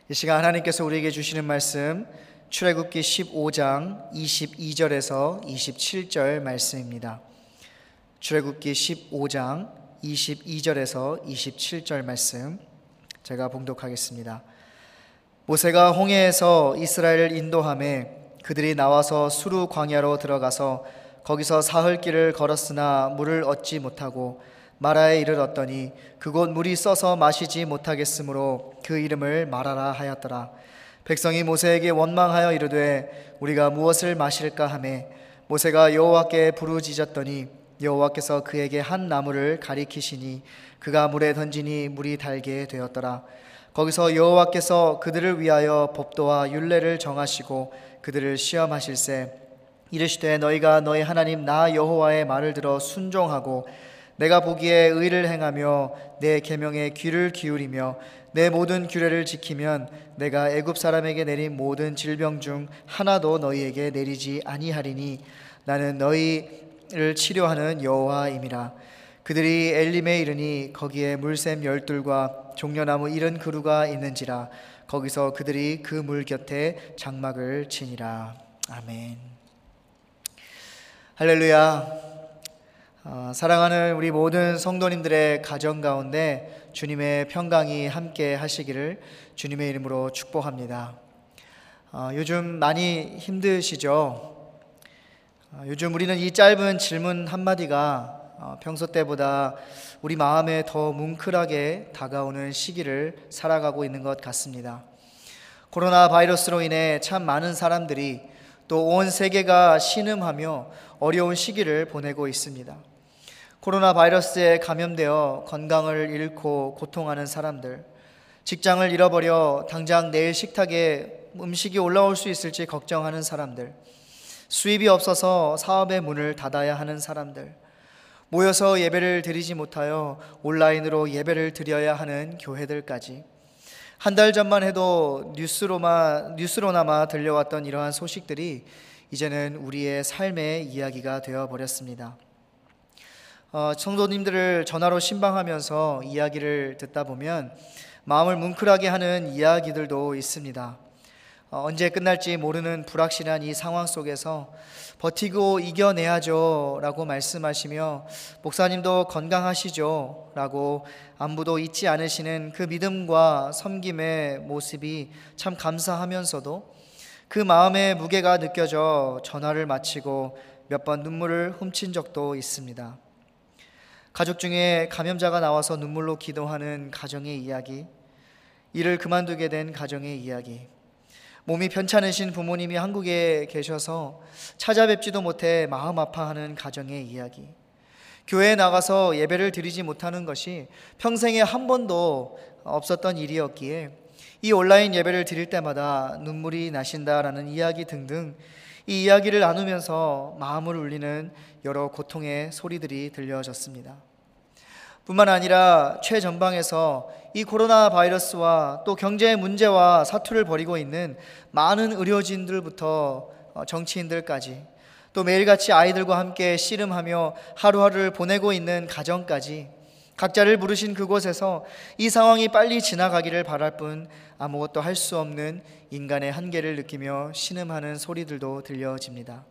이 시간 하나님께서 우리에게 주시는 말씀 출애굽기 15장 22절에서 27절 말씀입니다. 출애굽기 15장 22절에서 27절 말씀 제가 봉독하겠습니다. 모세가 홍해에서 이스라엘을 인도하매 그들이 나와서 수르 광야로 들어가서 거기서 사흘 길을 걸었으나 물을 얻지 못하고 마라에 이르렀더니 그곳 물이 써서 마시지 못하겠으므로 그 이름을 마라라 하였더라. 백성이 모세에게 원망하여 이르되 우리가 무엇을 마실까 하매 모세가 여호와께 부르짖었더니 여호와께서 그에게 한 나무를 가리키시니 그가 물에 던지니 물이 달게 되었더라. 거기서 여호와께서 그들을 위하여 법도와 율례를 정하시고 그들을 시험하실세 이르시되 너희가 너희 하나님 나 여호와의 말을 들어 순종하고 내가 보기에 의를 행하며 내 계명에 귀를 기울이며 내 모든 규례를 지키면 내가 애굽 사람에게 내린 모든 질병 중 하나도 너희에게 내리지 아니하리니 나는 너희를 치료하는 여호와임이라. 그들이 엘림에 이르니 거기에 물샘 12과 종려나무 70그루가 있는지라. 거기서 그들이 그 물 곁에 장막을 치니라. 아멘. 할렐루야. 사랑하는 우리 모든 성도님들의 가정 가운데 주님의 평강이 함께 하시기를 주님의 이름으로 축복합니다. 요즘 많이 힘드시죠? 요즘 우리는 이 짧은 질문 한마디가 평소 때보다 우리 마음에 더 뭉클하게 다가오는 시기를 살아가고 있는 것 같습니다. 코로나 바이러스로 인해 참 많은 사람들이 또 온 세계가 신음하며 어려운 시기를 보내고 있습니다. 코로나 바이러스에 감염되어 건강을 잃고 고통하는 사람들, 직장을 잃어버려 당장 내일 식탁에 음식이 올라올 수 있을지 걱정하는 사람들, 수입이 없어서 사업의 문을 닫아야 하는 사람들, 모여서 예배를 드리지 못하여 온라인으로 예배를 드려야 하는 교회들까지 한 달 전만 해도 뉴스로나마 들려왔던 이러한 소식들이 이제는 우리의 삶의 이야기가 되어버렸습니다. 성도님들을 전화로 신방하면서 이야기를 듣다 보면 마음을 뭉클하게 하는 이야기들도 있습니다. 언제 끝날지 모르는 불확실한 이 상황 속에서 버티고 이겨내야죠 라고 말씀하시며 목사님도 건강하시죠 라고 안부도 잊지 않으시는 그 믿음과 섬김의 모습이 참 감사하면서도 그 마음의 무게가 느껴져 전화를 마치고 몇 번 눈물을 훔친 적도 있습니다. 가족 중에 감염자가 나와서 눈물로 기도하는 가정의 이야기, 일을 그만두게 된 가정의 이야기, 몸이 편찮으신 부모님이 한국에 계셔서 찾아뵙지도 못해 마음 아파하는 가정의 이야기, 교회에 나가서 예배를 드리지 못하는 것이 평생에 한 번도 없었던 일이었기에 이 온라인 예배를 드릴 때마다 눈물이 나신다라는 이야기 등등 이 이야기를 나누면서 마음을 울리는 여러 고통의 소리들이 들려졌습니다. 뿐만 아니라 최전방에서 이 코로나 바이러스와 또 경제의 문제와 사투를 벌이고 있는 많은 의료진들부터 정치인들까지 또 매일같이 아이들과 함께 씨름하며 하루하루를 보내고 있는 가정까지 각자를 부르신 그곳에서 이 상황이 빨리 지나가기를 바랄 뿐 아무것도 할 수 없는 인간의 한계를 느끼며 신음하는 소리들도 들려집니다.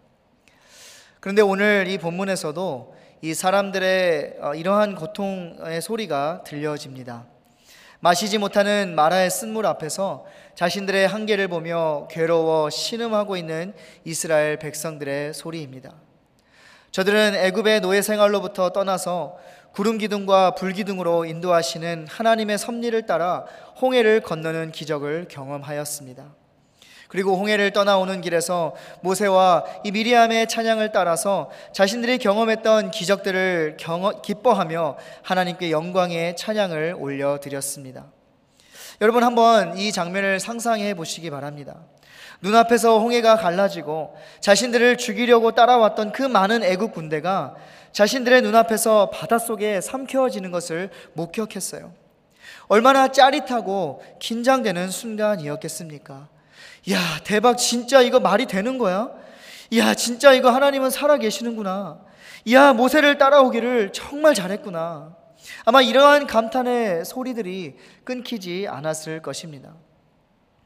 그런데 오늘 이 본문에서도 이 사람들의 이러한 고통의 소리가 들려집니다. 마시지 못하는 마라의 쓴물 앞에서 자신들의 한계를 보며 괴로워 신음하고 있는 이스라엘 백성들의 소리입니다. 저들은 애굽의 노예 생활로부터 떠나서 구름 기둥과 불 기둥으로 인도하시는 하나님의 섭리를 따라 홍해를 건너는 기적을 경험하였습니다. 그리고 홍해를 떠나오는 길에서 모세와 이 미리암의 찬양을 따라서 자신들이 경험했던 기적들을 기뻐하며 하나님께 영광의 찬양을 올려드렸습니다. 여러분 한번 이 장면을 상상해 보시기 바랍니다. 눈앞에서 홍해가 갈라지고 자신들을 죽이려고 따라왔던 그 많은 애국 군대가 자신들의 눈앞에서 바닷속에 삼켜지는 것을 목격했어요. 얼마나 짜릿하고 긴장되는 순간이었겠습니까? 야, 대박, 진짜 이거 말이 되는 거야? 야, 진짜 이거 하나님은 살아계시는구나. 야, 모세를 따라오기를 정말 잘했구나. 아마 이러한 감탄의 소리들이 끊기지 않았을 것입니다.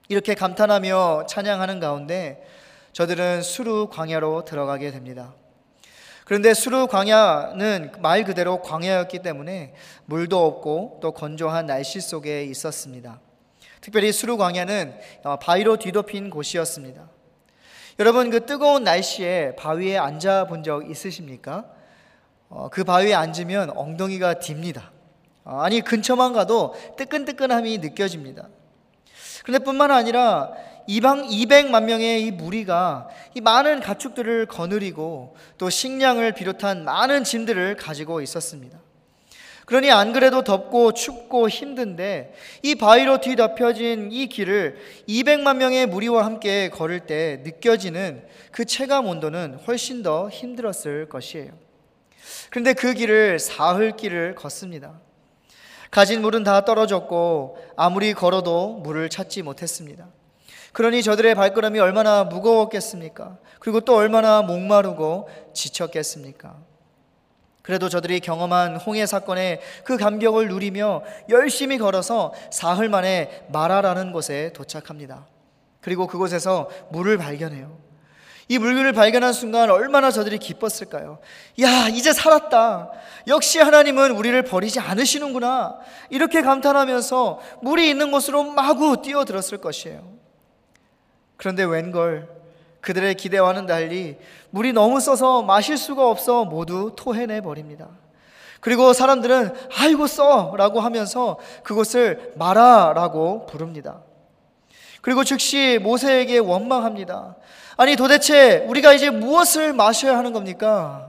이렇게 감탄하며 찬양하는 가운데 저들은 수르 광야로 들어가게 됩니다. 그런데 수르 광야는 말 그대로 광야였기 때문에 물도 없고 또 건조한 날씨 속에 있었습니다. 특별히 수르 광야는 바위로 뒤덮인 곳이었습니다. 여러분, 그 뜨거운 날씨에 바위에 앉아 본 적 있으십니까? 그 바위에 앉으면 엉덩이가 딥니다. 아니, 근처만 가도 뜨끈뜨끈함이 느껴집니다. 그런데 뿐만 아니라 200만 명의 이 무리가 이 많은 가축들을 거느리고 또 식량을 비롯한 많은 짐들을 가지고 있었습니다. 그러니 안 그래도 덥고 춥고 힘든데 이 바위로 뒤덮여진 이 길을 200만 명의 무리와 함께 걸을 때 느껴지는 그 체감 온도는 훨씬 더 힘들었을 것이에요. 그런데 그 길을 사흘길을 걷습니다. 가진 물은 다 떨어졌고 아무리 걸어도 물을 찾지 못했습니다. 그러니 저들의 발걸음이 얼마나 무거웠겠습니까? 그리고 또 얼마나 목마르고 지쳤겠습니까? 그래도 저들이 경험한 홍해 사건의 그 감격을 누리며 열심히 걸어서 사흘 만에 마라라는 곳에 도착합니다. 그리고 그곳에서 물을 발견해요. 이 물을 발견한 순간 얼마나 저들이 기뻤을까요? 야, 이제 살았다. 역시 하나님은 우리를 버리지 않으시는구나. 이렇게 감탄하면서 물이 있는 곳으로 마구 뛰어들었을 것이에요. 그런데 웬걸, 그들의 기대와는 달리 물이 너무 써서 마실 수가 없어 모두 토해내 버립니다. 그리고 사람들은 아이고 써라고 하면서 그곳을 마라라고 부릅니다. 그리고 즉시 모세에게 원망합니다. 아니, 도대체 우리가 이제 무엇을 마셔야 하는 겁니까?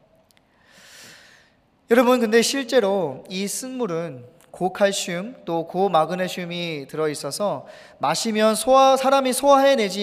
여러분, 근데 실제로 이 쓴물은 고칼슘 또 고마그네슘이 들어있어서 마시면 사람이 소화해내지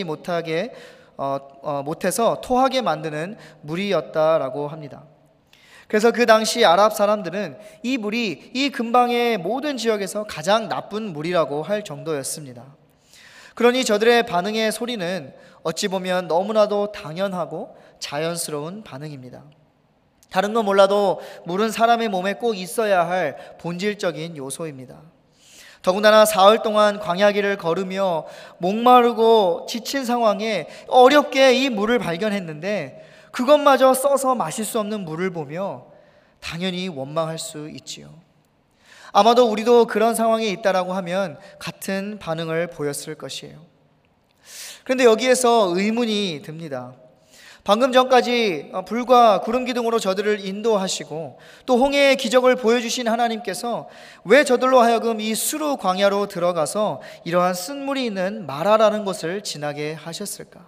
못해서 토하게 만드는 물이었다라고 합니다. 그래서 그 당시 아랍 사람들은 이 물이 이 근방의 모든 지역에서 가장 나쁜 물이라고 할 정도였습니다. 그러니 저들의 반응의 소리는 어찌 보면 너무나도 당연하고 자연스러운 반응입니다. 다른 건 몰라도 물은 사람의 몸에 꼭 있어야 할 본질적인 요소입니다. 더군다나 사흘 동안 광야길을 걸으며 목마르고 지친 상황에 어렵게 이 물을 발견했는데 그것마저 써서 마실 수 없는 물을 보며 당연히 원망할 수 있지요. 아마도 우리도 그런 상황에 있다라고 하면 같은 반응을 보였을 것이에요. 그런데 여기에서 의문이 듭니다. 방금 전까지 불과 구름 기둥으로 저들을 인도하시고 또 홍해의 기적을 보여주신 하나님께서 왜 저들로 하여금 이 수르 광야로 들어가서 이러한 쓴물이 있는 마라라는 곳을 지나게 하셨을까?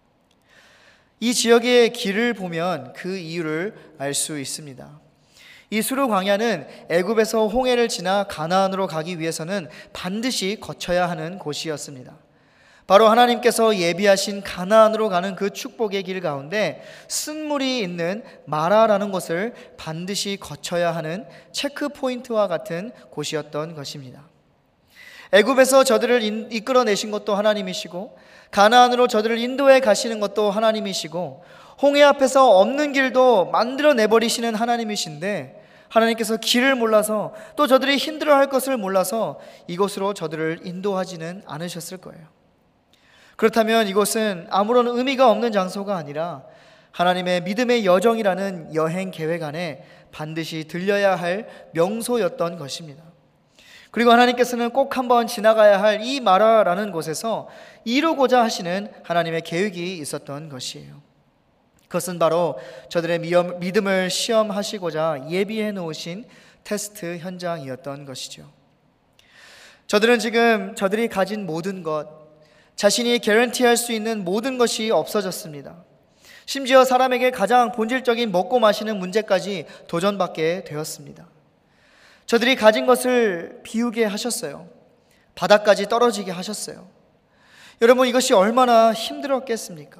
이 지역의 길을 보면 그 이유를 알 수 있습니다. 이 수르 광야는 애굽에서 홍해를 지나 가나안으로 가기 위해서는 반드시 거쳐야 하는 곳이었습니다. 바로 하나님께서 예비하신 가나안으로 가는 그 축복의 길 가운데 쓴물이 있는 마라라는 곳을 반드시 거쳐야 하는 체크포인트와 같은 곳이었던 것입니다. 애굽에서 저들을 이끌어내신 것도 하나님이시고 가나안으로 저들을 인도해 가시는 것도 하나님이시고 홍해 앞에서 없는 길도 만들어내버리시는 하나님이신데 하나님께서 길을 몰라서 또 저들이 힘들어할 것을 몰라서 이곳으로 저들을 인도하지는 않으셨을 거예요. 그렇다면 이곳은 아무런 의미가 없는 장소가 아니라 하나님의 믿음의 여정이라는 여행 계획 안에 반드시 들려야 할 명소였던 것입니다. 그리고 하나님께서는 꼭 한번 지나가야 할 이 마라라는 곳에서 이루고자 하시는 하나님의 계획이 있었던 것이에요. 그것은 바로 저들의 믿음을 시험하시고자 예비해 놓으신 테스트 현장이었던 것이죠. 저들은 지금 저들이 가진 모든 것, 자신이 개런티할 수 있는 모든 것이 없어졌습니다. 심지어 사람에게 가장 본질적인 먹고 마시는 문제까지 도전받게 되었습니다. 저들이 가진 것을 비우게 하셨어요. 바닥까지 떨어지게 하셨어요. 여러분, 이것이 얼마나 힘들었겠습니까?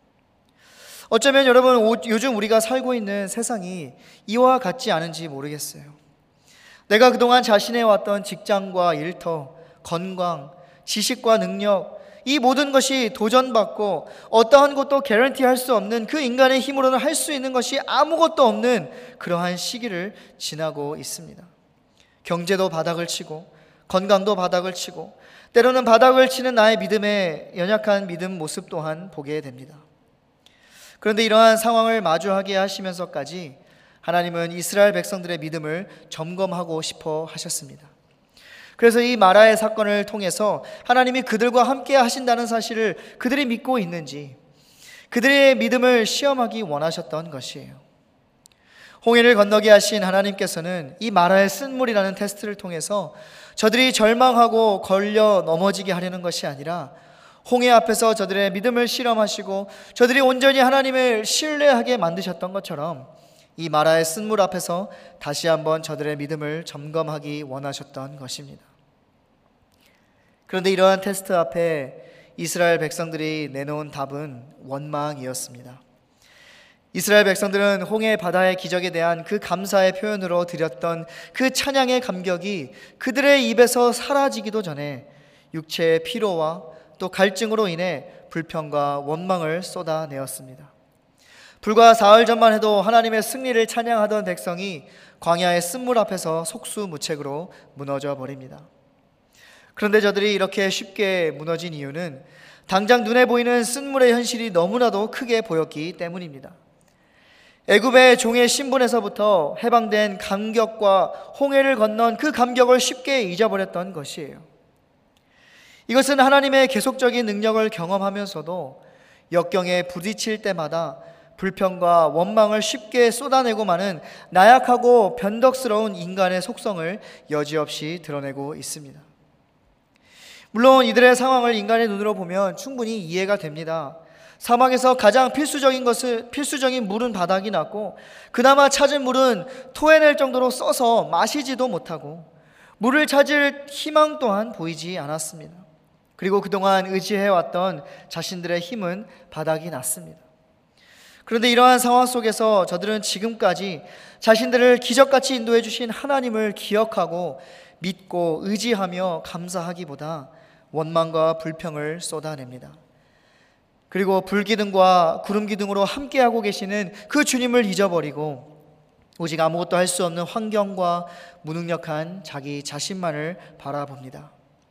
어쩌면 여러분, 요즘 우리가 살고 있는 세상이 이와 같지 않은지 모르겠어요. 내가 그동안 자신해왔던 직장과 일터, 건강, 지식과 능력, 이 모든 것이 도전받고 어떠한 것도 개런티할 수 없는 그 인간의 힘으로는 할 수 있는 것이 아무것도 없는 그러한 시기를 지나고 있습니다. 경제도 바닥을 치고 건강도 바닥을 치고 때로는 바닥을 치는 나의 믿음의 연약한 믿음 모습 또한 보게 됩니다. 그런데 이러한 상황을 마주하게 하시면서까지 하나님은 이스라엘 백성들의 믿음을 점검하고 싶어 하셨습니다. 그래서 이 마라의 사건을 통해서 하나님이 그들과 함께 하신다는 사실을 그들이 믿고 있는지 그들의 믿음을 시험하기 원하셨던 것이에요. 홍해를 건너게 하신 하나님께서는 이 마라의 쓴물이라는 테스트를 통해서 저들이 절망하고 걸려 넘어지게 하려는 것이 아니라 홍해 앞에서 저들의 믿음을 실험하시고 저들이 온전히 하나님을 신뢰하게 만드셨던 것처럼 이 마라의 쓴물 앞에서 다시 한번 저들의 믿음을 점검하기 원하셨던 것입니다. 그런데 이러한 테스트 앞에 이스라엘 백성들이 내놓은 답은 원망이었습니다. 이스라엘 백성들은 홍해 바다의 기적에 대한 그 감사의 표현으로 드렸던 그 찬양의 감격이 그들의 입에서 사라지기도 전에 육체의 피로와 또 갈증으로 인해 불평과 원망을 쏟아내었습니다. 불과 사흘 전만 해도 하나님의 승리를 찬양하던 백성이 광야의 쓴물 앞에서 속수무책으로 무너져 버립니다. 그런데 저들이 이렇게 쉽게 무너진 이유는 당장 눈에 보이는 쓴물의 현실이 너무나도 크게 보였기 때문입니다. 애굽의 종의 신분에서부터 해방된 감격과 홍해를 건넌 그 감격을 쉽게 잊어버렸던 것이에요. 이것은 하나님의 계속적인 능력을 경험하면서도 역경에 부딪힐 때마다 불평과 원망을 쉽게 쏟아내고 마는 나약하고 변덕스러운 인간의 속성을 여지없이 드러내고 있습니다. 물론 이들의 상황을 인간의 눈으로 보면 충분히 이해가 됩니다. 사막에서 가장 필수적인 물은 바닥이 났고 그나마 찾은 물은 토해낼 정도로 써서 마시지도 못하고 물을 찾을 희망 또한 보이지 않았습니다. 그리고 그동안 의지해왔던 자신들의 힘은 바닥이 났습니다. 그런데 이러한 상황 속에서 저들은 지금까지 자신들을 기적같이 인도해 주신 하나님을 기억하고 믿고 의지하며 감사하기보다 원망과 불평을 쏟아냅니다. 그리고 불기둥과 구름기둥으로 함께하고 계시는 그 주님을 잊어버리고 오직 아무것도 할 수 없는 환경과 무능력한 자기 자신만을 바라봅니다.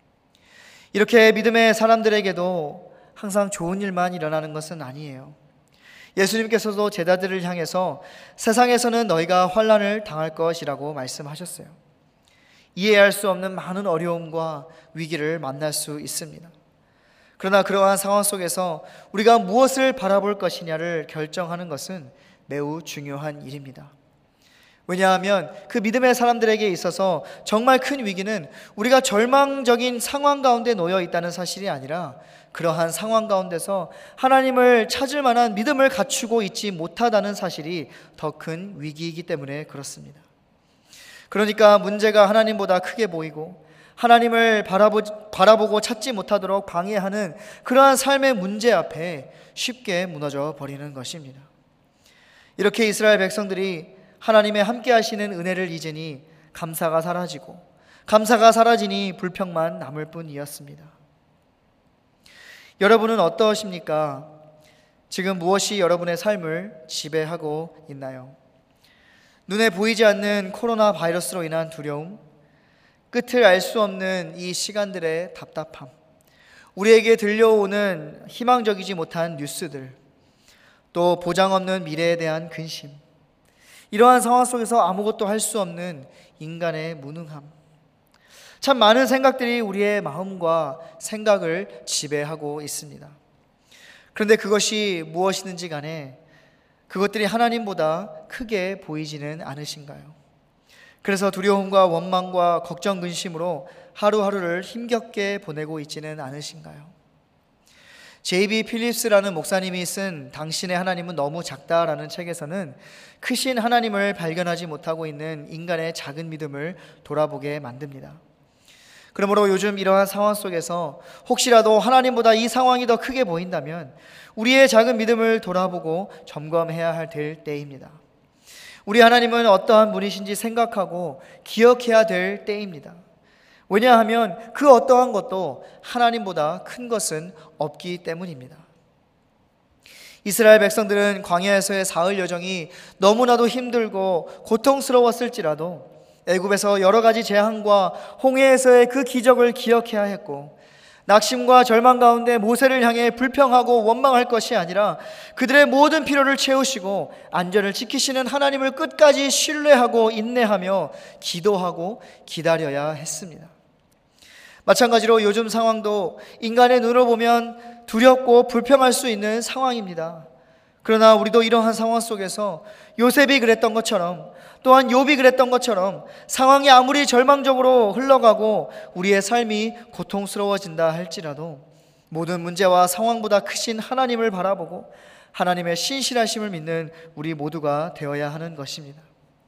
이렇게 믿음의 사람들에게도 항상 좋은 일만 일어나는 것은 아니에요. 예수님께서도 제자들을 향해서 세상에서는 너희가 환난을 당할 것이라고 말씀하셨어요. 이해할 수 없는 많은 어려움과 위기를 만날 수 있습니다. 그러나 그러한 상황 속에서 우리가 무엇을 바라볼 것이냐를 결정하는 것은 매우 중요한 일입니다. 왜냐하면 그 믿음의 사람들에게 있어서 정말 큰 위기는 우리가 절망적인 상황 가운데 놓여 있다는 사실이 아니라 그러한 상황 가운데서 하나님을 찾을 만한 믿음을 갖추고 있지 못하다는 사실이 더 큰 위기이기 때문에 그렇습니다. 그러니까 문제가 하나님보다 크게 보이고 하나님을 바라보고 찾지 못하도록 방해하는 그러한 삶의 문제 앞에 쉽게 무너져 버리는 것입니다. 이렇게 이스라엘 백성들이 하나님의 함께 하시는 은혜를 잊으니 감사가 사라지니 불평만 남을 뿐이었습니다. 여러분은 어떠십니까? 지금 무엇이 여러분의 삶을 지배하고 있나요? 눈에 보이지 않는 코로나 바이러스로 인한 두려움, 끝을 알 수 없는 이 시간들의 답답함, 우리에게 들려오는 희망적이지 못한 뉴스들, 또 보장 없는 미래에 대한 근심, 이러한 상황 속에서 아무것도 할 수 없는 인간의 무능함, 참 많은 생각들이 우리의 마음과 생각을 지배하고 있습니다. 그런데 그것이 무엇이든지 간에 그것들이 하나님보다 크게 보이지는 않으신가요? 그래서 두려움과 원망과 걱정, 근심으로 하루하루를 힘겹게 보내고 있지는 않으신가요? J.B. 필립스라는 목사님이 쓴 당신의 하나님은 너무 작다라는 책에서는 크신 하나님을 발견하지 못하고 있는 인간의 작은 믿음을 돌아보게 만듭니다. 그러므로 요즘 이러한 상황 속에서 혹시라도 하나님보다 이 상황이 더 크게 보인다면 우리의 작은 믿음을 돌아보고 점검해야 될 때입니다. 우리 하나님은 어떠한 분이신지 생각하고 기억해야 될 때입니다. 왜냐하면 그 어떠한 것도 하나님보다 큰 것은 없기 때문입니다. 이스라엘 백성들은 광야에서의 사흘 여정이 너무나도 힘들고 고통스러웠을지라도 애굽에서 여러 가지 재앙과 홍해에서의 그 기적을 기억해야 했고 낙심과 절망 가운데 모세를 향해 불평하고 원망할 것이 아니라 그들의 모든 필요를 채우시고 안전을 지키시는 하나님을 끝까지 신뢰하고 인내하며 기도하고 기다려야 했습니다. 마찬가지로 요즘 상황도 인간의 눈으로 보면 두렵고 불평할 수 있는 상황입니다. 그러나 우리도 이러한 상황 속에서 요셉이 그랬던 것처럼, 또한 욥이 그랬던 것처럼 상황이 아무리 절망적으로 흘러가고 우리의 삶이 고통스러워진다 할지라도 모든 문제와 상황보다 크신 하나님을 바라보고 하나님의 신실하심을 믿는 우리 모두가 되어야 하는 것입니다.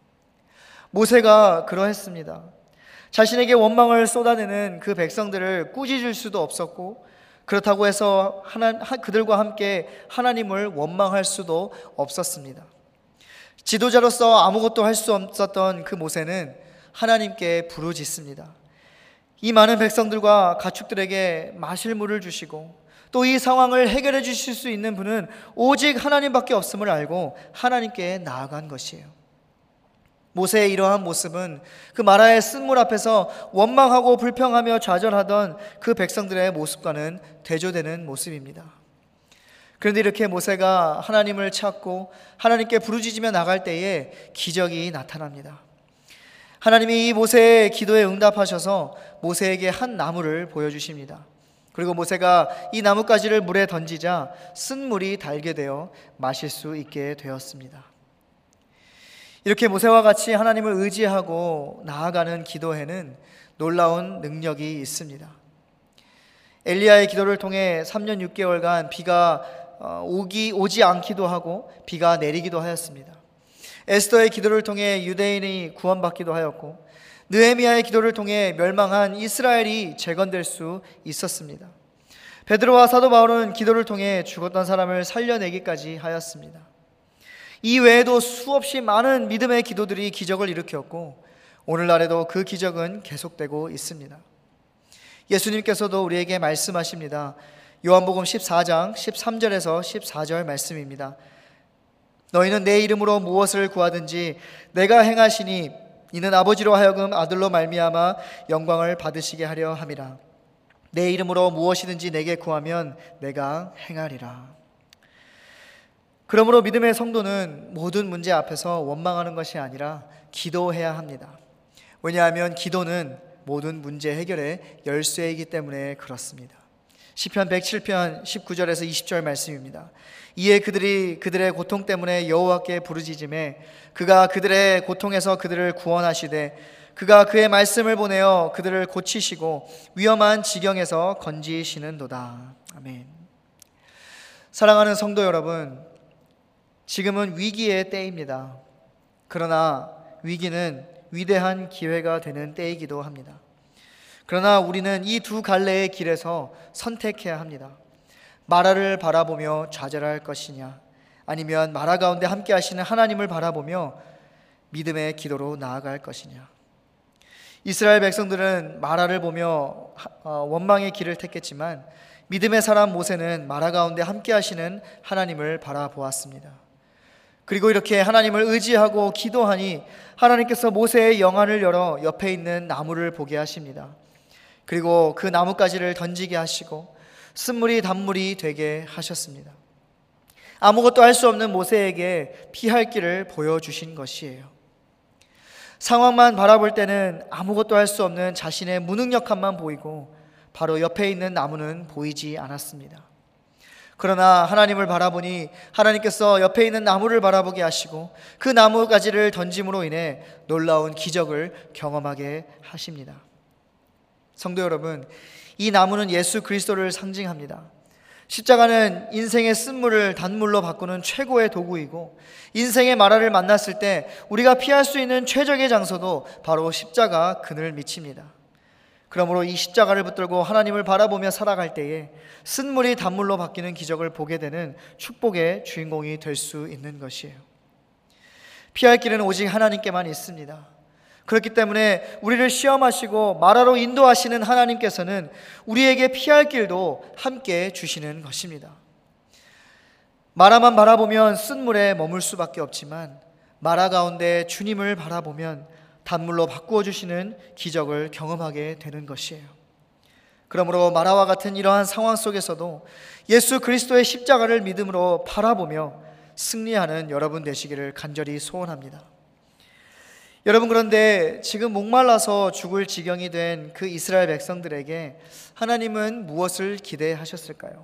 모세가 그러했습니다. 자신에게 원망을 쏟아내는 그 백성들을 꾸짖을 수도 없었고, 그렇다고 해서 그들과 함께 하나님을 원망할 수도 없었습니다. 지도자로서 아무것도 할 수 없었던 그 모세는 하나님께 부르짖습니다. 이 많은 백성들과 가축들에게 마실 물을 주시고 또 이 상황을 해결해 주실 수 있는 분은 오직 하나님밖에 없음을 알고 하나님께 나아간 것이에요. 모세의 이러한 모습은 그 마라의 쓴물 앞에서 원망하고 불평하며 좌절하던 그 백성들의 모습과는 대조되는 모습입니다. 그런데 이렇게 모세가 하나님을 찾고 하나님께 부르짖으며 나갈 때에 기적이 나타납니다. 하나님이 이 모세의 기도에 응답하셔서 모세에게 한 나무를 보여주십니다. 그리고 모세가 이 나뭇가지를 물에 던지자 쓴물이 달게 되어 마실 수 있게 되었습니다. 이렇게 모세와 같이 하나님을 의지하고 나아가는 기도에는 놀라운 능력이 있습니다. 엘리야의 기도를 통해 3년 6개월간 비가 오지 않기도 하고 비가 내리기도 하였습니다. 에스더의 기도를 통해 유대인이 구원받기도 하였고, 느헤미야의 기도를 통해 멸망한 이스라엘이 재건될 수 있었습니다. 베드로와 사도 바울은 기도를 통해 죽었던 사람을 살려내기까지 하였습니다. 이 외에도 수없이 많은 믿음의 기도들이 기적을 일으켰고, 오늘날에도 그 기적은 계속되고 있습니다. 예수님께서도 우리에게 말씀하십니다. 요한복음 14장 13절에서 14절 말씀입니다. 너희는 내 이름으로 무엇을 구하든지 내가 행하시니 이는 아버지로 하여금 아들로 말미암아 영광을 받으시게 하려 함이라. 내 이름으로 무엇이든지 내게 구하면 내가 행하리라. 그러므로 믿음의 성도는 모든 문제 앞에서 원망하는 것이 아니라 기도해야 합니다. 왜냐하면 기도는 모든 문제 해결의 열쇠이기 때문에 그렇습니다. 시편 107편 19절에서 20절 말씀입니다. 이에 그들이 그들의 고통 때문에 여호와께 부르짖음에 그가 그들의 고통에서 그들을 구원하시되 그가 그의 말씀을 보내어 그들을 고치시고 위험한 지경에서 건지시는도다. 아멘. 사랑하는 성도 여러분, 지금은 위기의 때입니다. 그러나 위기는 위대한 기회가 되는 때이기도 합니다. 그러나 우리는 이 두 갈래의 길에서 선택해야 합니다. 마라를 바라보며 좌절할 것이냐, 아니면 마라 가운데 함께 하시는 하나님을 바라보며 믿음의 기도로 나아갈 것이냐. 이스라엘 백성들은 마라를 보며 원망의 길을 택했지만 믿음의 사람 모세는 마라 가운데 함께 하시는 하나님을 바라보았습니다. 그리고 이렇게 하나님을 의지하고 기도하니 하나님께서 모세의 영안을 열어 옆에 있는 나무를 보게 하십니다. 그리고 그 나뭇가지를 던지게 하시고 쓴물이 단물이 되게 하셨습니다. 아무것도 할 수 없는 모세에게 피할 길을 보여주신 것이에요. 상황만 바라볼 때는 아무것도 할 수 없는 자신의 무능력함만 보이고 바로 옆에 있는 나무는 보이지 않았습니다. 그러나 하나님을 바라보니 하나님께서 옆에 있는 나무를 바라보게 하시고 그 나무가지를 던짐으로 인해 놀라운 기적을 경험하게 하십니다. 성도 여러분, 이 나무는 예수 그리스도를 상징합니다. 십자가는 인생의 쓴물을 단물로 바꾸는 최고의 도구이고, 인생의 마라를 만났을 때 우리가 피할 수 있는 최적의 장소도 바로 십자가 그늘 밑입니다. 그러므로 이 십자가를 붙들고 하나님을 바라보며 살아갈 때에 쓴물이 단물로 바뀌는 기적을 보게 되는 축복의 주인공이 될 수 있는 것이에요. 피할 길은 오직 하나님께만 있습니다. 그렇기 때문에 우리를 시험하시고 마라로 인도하시는 하나님께서는 우리에게 피할 길도 함께 주시는 것입니다. 마라만 바라보면 쓴물에 머물 수밖에 없지만 마라 가운데 주님을 바라보면 단물로 바꾸어 주시는 기적을 경험하게 되는 것이에요. 그러므로 마라와 같은 이러한 상황 속에서도 예수 그리스도의 십자가를 믿음으로 바라보며 승리하는 여러분 되시기를 간절히 소원합니다. 여러분, 그런데 지금 목말라서 죽을 지경이 된 그 이스라엘 백성들에게 하나님은 무엇을 기대하셨을까요?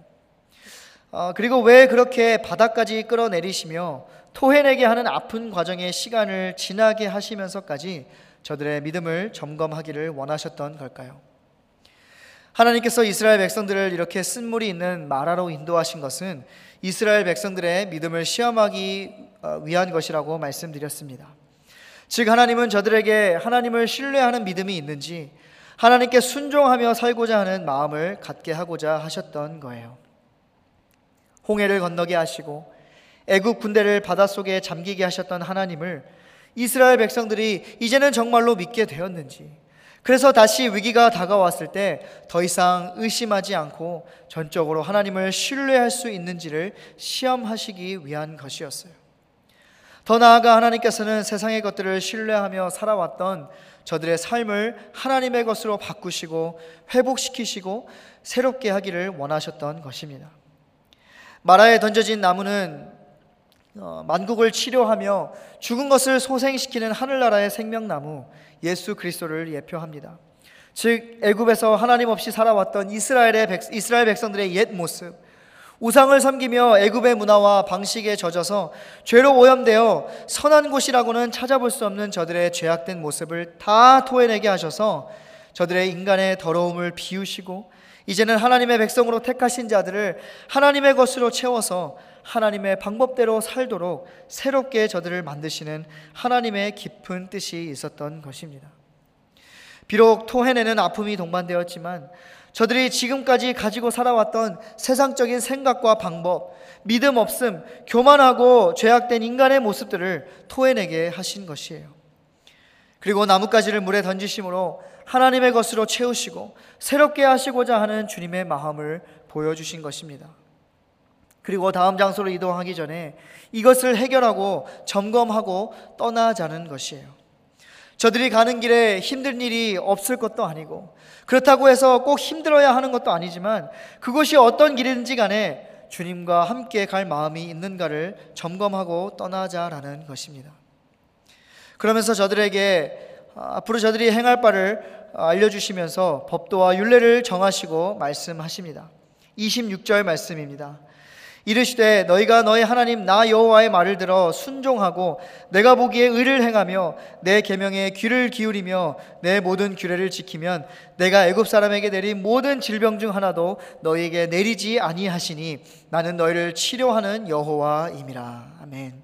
그리고 왜 그렇게 바닥까지 끌어내리시며 토해내게 하는 아픈 과정의 시간을 지나게 하시면서까지 저들의 믿음을 점검하기를 원하셨던 걸까요? 하나님께서 이스라엘 백성들을 이렇게 쓴물이 있는 마라로 인도하신 것은 이스라엘 백성들의 믿음을 시험하기 위한 것이라고 말씀드렸습니다. 즉, 하나님은 저들에게 하나님을 신뢰하는 믿음이 있는지 하나님께 순종하며 살고자 하는 마음을 갖게 하고자 하셨던 거예요. 홍해를 건너게 하시고 애굽 군대를 바닷속에 잠기게 하셨던 하나님을 이스라엘 백성들이 이제는 정말로 믿게 되었는지, 그래서 다시 위기가 다가왔을 때 더 이상 의심하지 않고 전적으로 하나님을 신뢰할 수 있는지를 시험하시기 위한 것이었어요. 더 나아가 하나님께서는 세상의 것들을 신뢰하며 살아왔던 저들의 삶을 하나님의 것으로 바꾸시고 회복시키시고 새롭게 하기를 원하셨던 것입니다. 마라에 던져진 나무는 만국을 치료하며 죽은 것을 소생시키는 하늘나라의 생명나무 예수 그리스도를 예표합니다. 즉, 애굽에서 하나님 없이 살아왔던 이스라엘 백성들의 옛 모습, 우상을 섬기며 애굽의 문화와 방식에 젖어서 죄로 오염되어 선한 곳이라고는 찾아볼 수 없는 저들의 죄악된 모습을 다 토해내게 하셔서 저들의 인간의 더러움을 비우시고 이제는 하나님의 백성으로 택하신 자들을 하나님의 것으로 채워서 하나님의 방법대로 살도록 새롭게 저들을 만드시는 하나님의 깊은 뜻이 있었던 것입니다. 비록 토해내는 아픔이 동반되었지만 저들이 지금까지 가지고 살아왔던 세상적인 생각과 방법, 믿음 없음, 교만하고 죄악된 인간의 모습들을 토해내게 하신 것이에요. 그리고 나뭇가지를 물에 던지심으로 하나님의 것으로 채우시고 새롭게 하시고자 하는 주님의 마음을 보여주신 것입니다. 그리고 다음 장소로 이동하기 전에 이것을 해결하고 점검하고 떠나자는 것이에요. 저들이 가는 길에 힘든 일이 없을 것도 아니고 그렇다고 해서 꼭 힘들어야 하는 것도 아니지만 그것이 어떤 길인지 간에 주님과 함께 갈 마음이 있는가를 점검하고 떠나자라는 것입니다. 그러면서 저들에게 앞으로 저들이 행할 바를 알려주시면서 법도와 율례를 정하시고 말씀하십니다. 26절 말씀입니다. 이르시되 너희가 너희 하나님 나 여호와의 말을 들어 순종하고 내가 보기에 의를 행하며 내 계명에 귀를 기울이며 내 모든 규례를 지키면 내가 애굽 사람에게 내린 모든 질병 중 하나도 너희에게 내리지 아니하시니 나는 너희를 치료하는 여호와임이라. 아멘.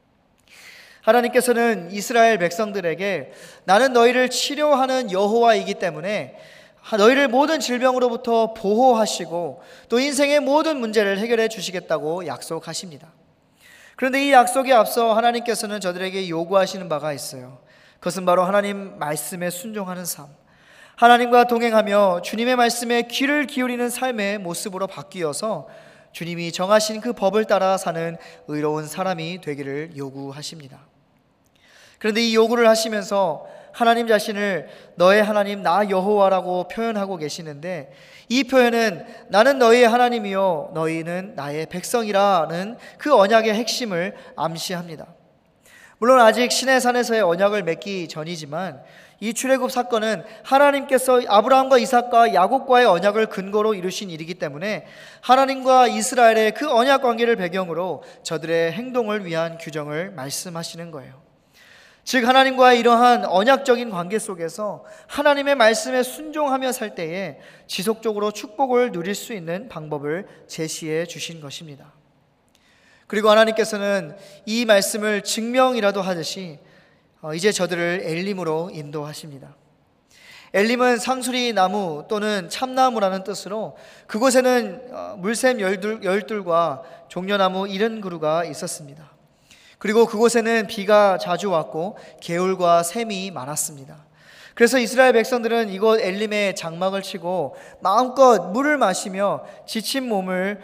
하나님께서는 이스라엘 백성들에게 나는 너희를 치료하는 여호와이기 때문에 너희를 모든 질병으로부터 보호하시고 또 인생의 모든 문제를 해결해 주시겠다고 약속하십니다. 그런데 이 약속에 앞서 하나님께서는 저들에게 요구하시는 바가 있어요. 그것은 바로 하나님 말씀에 순종하는 삶, 하나님과 동행하며 주님의 말씀에 귀를 기울이는 삶의 모습으로 바뀌어서 주님이 정하신 그 법을 따라 사는 의로운 사람이 되기를 요구하십니다. 그런데 이 요구를 하시면서 하나님 자신을 너의 하나님 나 여호와라고 표현하고 계시는데 이 표현은 나는 너희의 하나님이요 너희는 나의 백성이라는 그 언약의 핵심을 암시합니다. 물론 아직 시내산에서의 언약을 맺기 전이지만 이 출애굽 사건은 하나님께서 아브라함과 이삭과 야곱과의 언약을 근거로 이루신 일이기 때문에 하나님과 이스라엘의 그 언약 관계를 배경으로 저들의 행동을 위한 규정을 말씀하시는 거예요. 즉 하나님과의 이러한 언약적인 관계 속에서 하나님의 말씀에 순종하며 살 때에 지속적으로 축복을 누릴 수 있는 방법을 제시해 주신 것입니다. 그리고 하나님께서는 이 말씀을 증명이라도 하듯이 이제 저들을 엘림으로 인도하십니다. 엘림은 상수리 나무 또는 참나무라는 뜻으로 그곳에는 물샘 열둘과 종려나무 70그루가 있었습니다. 그리고 그곳에는 비가 자주 왔고 개울과 샘이 많았습니다. 그래서 이스라엘 백성들은 이곳 엘림에 장막을 치고 마음껏 물을 마시며 지친 몸을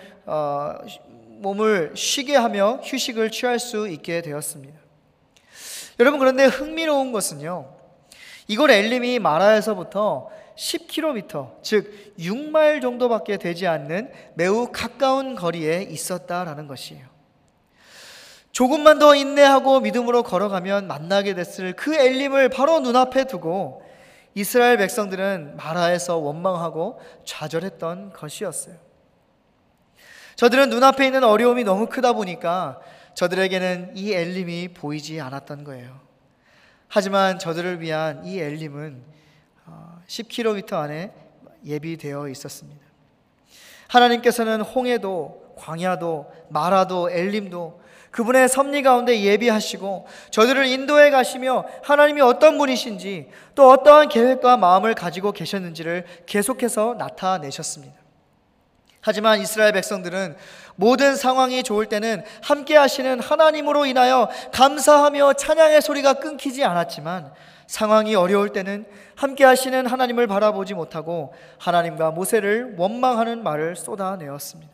쉬게 하며 휴식을 취할 수 있게 되었습니다. 여러분, 그런데 흥미로운 것은요, 이곳 엘림이 마라에서부터 10km, 즉 6마일 정도밖에 되지 않는 매우 가까운 거리에 있었다라는 것이에요. 조금만 더 인내하고 믿음으로 걸어가면 만나게 됐을 그 엘림을 바로 눈앞에 두고 이스라엘 백성들은 마라에서 원망하고 좌절했던 것이었어요. 저들은 눈앞에 있는 어려움이 너무 크다 보니까 저들에게는 이 엘림이 보이지 않았던 거예요. 하지만 저들을 위한 이 엘림은 10km 안에 예비되어 있었습니다. 하나님께서는 홍해도 광야도 마라도 엘림도 그분의 섭리 가운데 예비하시고 저들을 인도해 가시며 하나님이 어떤 분이신지 또 어떠한 계획과 마음을 가지고 계셨는지를 계속해서 나타내셨습니다. 하지만 이스라엘 백성들은 모든 상황이 좋을 때는 함께 하시는 하나님으로 인하여 감사하며 찬양의 소리가 끊기지 않았지만 상황이 어려울 때는 함께 하시는 하나님을 바라보지 못하고 하나님과 모세를 원망하는 말을 쏟아내었습니다.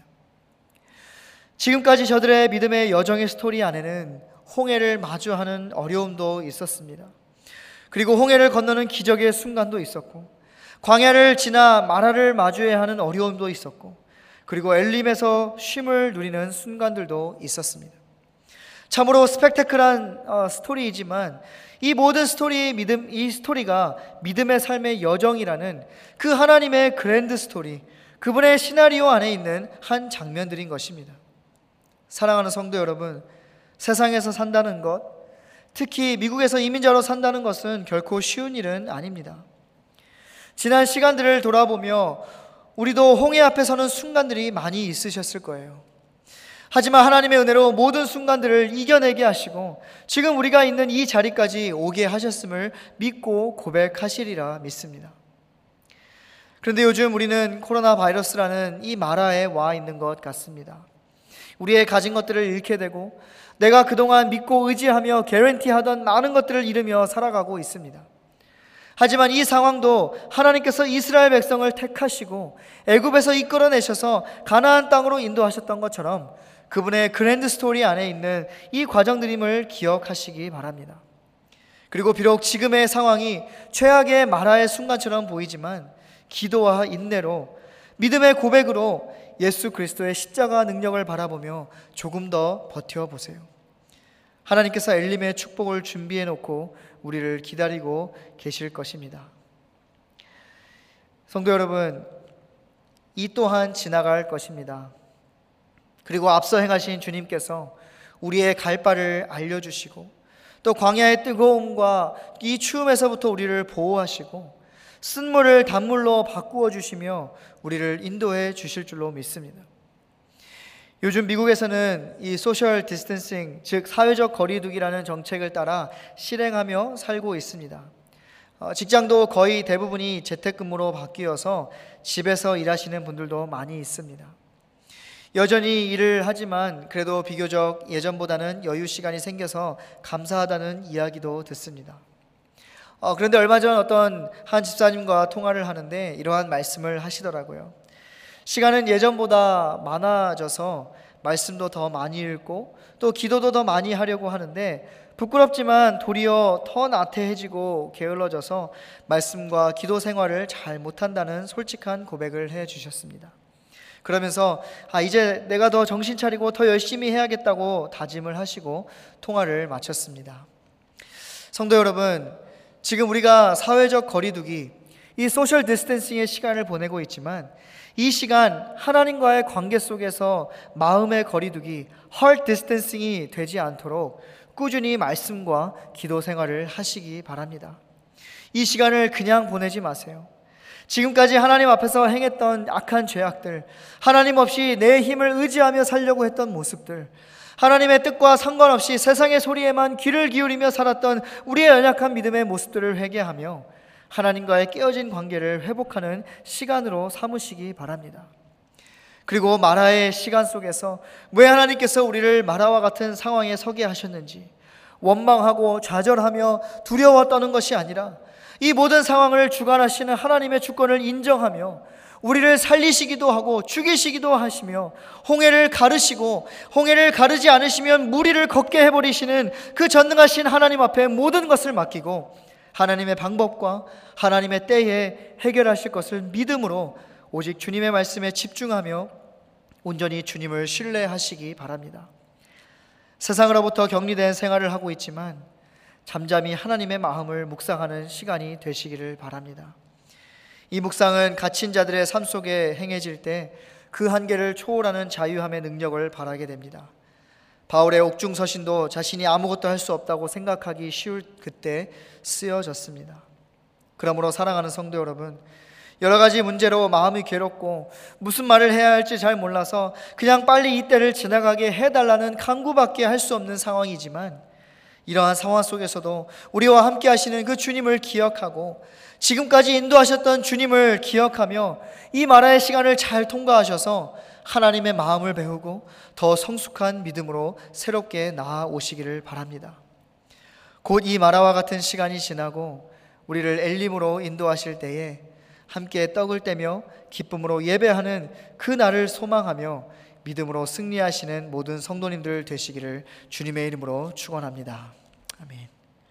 지금까지 저들의 믿음의 여정의 스토리 안에는 홍해를 마주하는 어려움도 있었습니다. 그리고 홍해를 건너는 기적의 순간도 있었고 광야를 지나 마라를 마주해야 하는 어려움도 있었고 그리고 엘림에서 쉼을 누리는 순간들도 있었습니다. 참으로 스펙테클한 스토리이지만 이 모든 이 스토리가 믿음의 삶의 여정이라는 그 하나님의 그랜드 스토리, 그분의 시나리오 안에 있는 한 장면들인 것입니다. 사랑하는 성도 여러분, 세상에서 산다는 것, 특히 미국에서 이민자로 산다는 것은 결코 쉬운 일은 아닙니다. 지난 시간들을 돌아보며 우리도 홍해 앞에 서는 순간들이 많이 있으셨을 거예요. 하지만 하나님의 은혜로 모든 순간들을 이겨내게 하시고 지금 우리가 있는 이 자리까지 오게 하셨음을 믿고 고백하시리라 믿습니다. 그런데 요즘 우리는 코로나 바이러스라는 이 마라에 와 있는 것 같습니다. 우리의 가진 것들을 잃게 되고 내가 그동안 믿고 의지하며 개런티하던 많은 것들을 잃으며 살아가고 있습니다. 하지만 이 상황도 하나님께서 이스라엘 백성을 택하시고 애굽에서 이끌어내셔서 가나안 땅으로 인도하셨던 것처럼 그분의 그랜드 스토리 안에 있는 이 과정들임을 기억하시기 바랍니다. 그리고 비록 지금의 상황이 최악의 마라의 순간처럼 보이지만 기도와 인내로 믿음의 고백으로 예수 그리스도의 십자가 능력을 바라보며 조금 더 버텨보세요. 하나님께서 엘림의 축복을 준비해 놓고 우리를 기다리고 계실 것입니다. 성도 여러분, 이 또한 지나갈 것입니다. 그리고 앞서 행하신 주님께서 우리의 갈 바를 알려주시고 또 광야의 뜨거움과 이 추움에서부터 우리를 보호하시고 쓴물을 단물로 바꾸어 주시며 우리를 인도해 주실 줄로 믿습니다. 요즘 미국에서는 이 소셜 디스턴싱, 즉 사회적 거리두기라는 정책을 따라 실행하며 살고 있습니다. 직장도 거의 대부분이 재택근무로 바뀌어서 집에서 일하시는 분들도 많이 있습니다. 여전히 일을 하지만 그래도 비교적 예전보다는 여유 시간이 생겨서 감사하다는 이야기도 듣습니다. 그런데 얼마 전 어떤 한 집사님과 통화를 하는데 이러한 말씀을 하시더라고요. 시간은 예전보다 많아져서 말씀도 더 많이 읽고 또 기도도 더 많이 하려고 하는데 부끄럽지만 도리어 더 나태해지고 게을러져서 말씀과 기도 생활을 잘 못한다는 솔직한 고백을 해주셨습니다. 그러면서 이제 내가 더 정신 차리고 더 열심히 해야겠다고 다짐을 하시고 통화를 마쳤습니다. 성도 여러분, 지금 우리가 사회적 거리두기, 이 소셜 디스턴싱의 시간을 보내고 있지만 이 시간 하나님과의 관계 속에서 마음의 거리두기, heart distancing이 되지 않도록 꾸준히 말씀과 기도 생활을 하시기 바랍니다. 이 시간을 그냥 보내지 마세요. 지금까지 하나님 앞에서 행했던 악한 죄악들, 하나님 없이 내 힘을 의지하며 살려고 했던 모습들, 하나님의 뜻과 상관없이 세상의 소리에만 귀를 기울이며 살았던 우리의 연약한 믿음의 모습들을 회개하며 하나님과의 깨어진 관계를 회복하는 시간으로 삼으시기 바랍니다. 그리고 마라의 시간 속에서 왜 하나님께서 우리를 마라와 같은 상황에 서게 하셨는지 원망하고 좌절하며 두려워 떠는 것이 아니라 이 모든 상황을 주관하시는 하나님의 주권을 인정하며 우리를 살리시기도 하고 죽이시기도 하시며 홍해를 가르시고 홍해를 가르지 않으시면 무리를 걷게 해버리시는 그 전능하신 하나님 앞에 모든 것을 맡기고 하나님의 방법과 하나님의 때에 해결하실 것을 믿음으로 오직 주님의 말씀에 집중하며 온전히 주님을 신뢰하시기 바랍니다. 세상으로부터 격리된 생활을 하고 있지만 잠잠히 하나님의 마음을 묵상하는 시간이 되시기를 바랍니다. 이 묵상은 갇힌 자들의 삶 속에 행해질 때 그 한계를 초월하는 자유함의 능력을 발하게 됩니다. 바울의 옥중서신도 자신이 아무것도 할 수 없다고 생각하기 쉬울 그때 쓰여졌습니다. 그러므로 사랑하는 성도 여러분, 여러 가지 문제로 마음이 괴롭고 무슨 말을 해야 할지 잘 몰라서 그냥 빨리 이 때를 지나가게 해달라는 간구밖에 할 수 없는 상황이지만, 이러한 상황 속에서도 우리와 함께 하시는 그 주님을 기억하고 지금까지 인도하셨던 주님을 기억하며 이 마라의 시간을 잘 통과하셔서 하나님의 마음을 배우고 더 성숙한 믿음으로 새롭게 나아오시기를 바랍니다. 곧 이 마라와 같은 시간이 지나고 우리를 엘림으로 인도하실 때에 함께 떡을 떼며 기쁨으로 예배하는 그 날을 소망하며 믿음으로 승리하시는 모든 성도님들 되시기를 주님의 이름으로 축원합니다. 아멘.